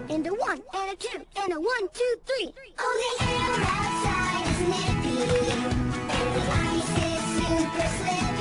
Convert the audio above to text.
and a 1 and a 2 and a 1, 2, 3. Oh, the air outside is nippy, and the ice is super slippery.